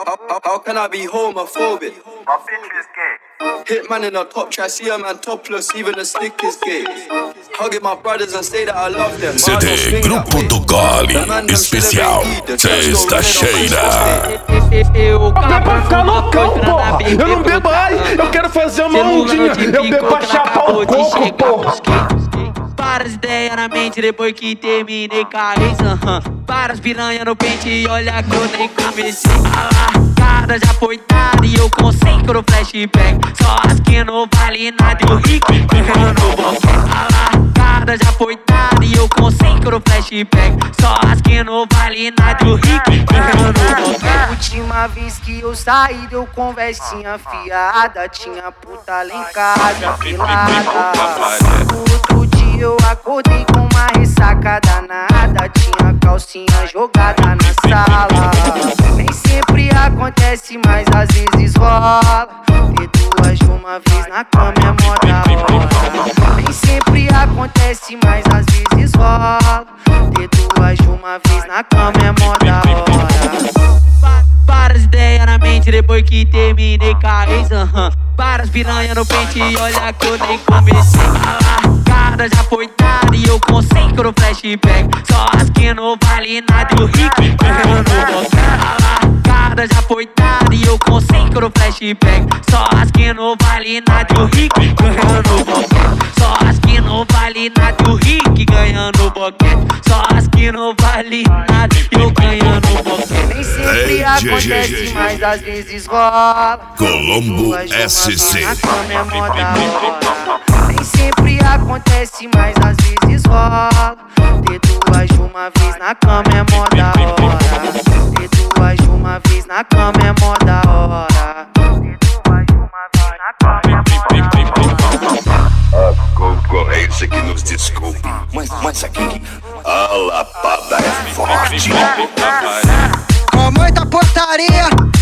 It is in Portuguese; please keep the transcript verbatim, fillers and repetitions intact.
how, how can I be homophobic? My bitch is gay. Hit man in a top try, see a man topless, even the stick is gay. Hugging my brothers and say that I love them. C D Grupo do Gole Especial Sexta-feira. Eu pra ficar loucão, porra. Eu não bebo ai, eu quero fazer uma ondinha. Eu bebo pra chapar o coco, porra. Várias ideias na mente depois que terminei com a ex, uhum. Várias piranha no pente e olha que eu nem comecei. A largada já foi dada e eu consegui no flashback. Só as que não vale nada e o rico correndo no boquete. A largada já foi dada e eu consegui no flashback. Só as que não vale nada e o rico correndo no boquete. Última vez que eu saí deu conversinha fiada. Tinha puta lá em casa pelada. Outro dia eu acordei com uma ressaca danada. Tinha calcinha jogada na sala. Nem sempre acontece, mas às vezes rola. Ter duas de uma vez na cama é mó da hora. Nem sempre acontece, mas às vezes rola. Ter duas de uma vez na cama é mó da hora. Várias ideias na mente depois que terminei com a ex, uhum. Várias piranha no pente e olha que eu nem comecei. A largada já foi dada e eu consegui no flashback. Só as que não vale nada e o rico correndo no boquete. A largada já foi dada e eu consegui no flashback. Só as que não vale nada e o rico correndo no boquete. Só as que não vale nada e o rico ganhando o boquete. Só as que não vale nada e eu ganhando o boquete. Nem sempre acontece, mas às vezes rola. Colombo S C. Na cama é mó da hora. Nem sempre acontece, mas às vezes rola. Ter duas de uma vez na cama é mó da hora. Ter duas de uma vez na cama é mó da hora. Ter duas de uma vez na cama é mó da hora. A concorrência que nos desculpe, mas, mas aqui a lapada é forte. Com muita portaria,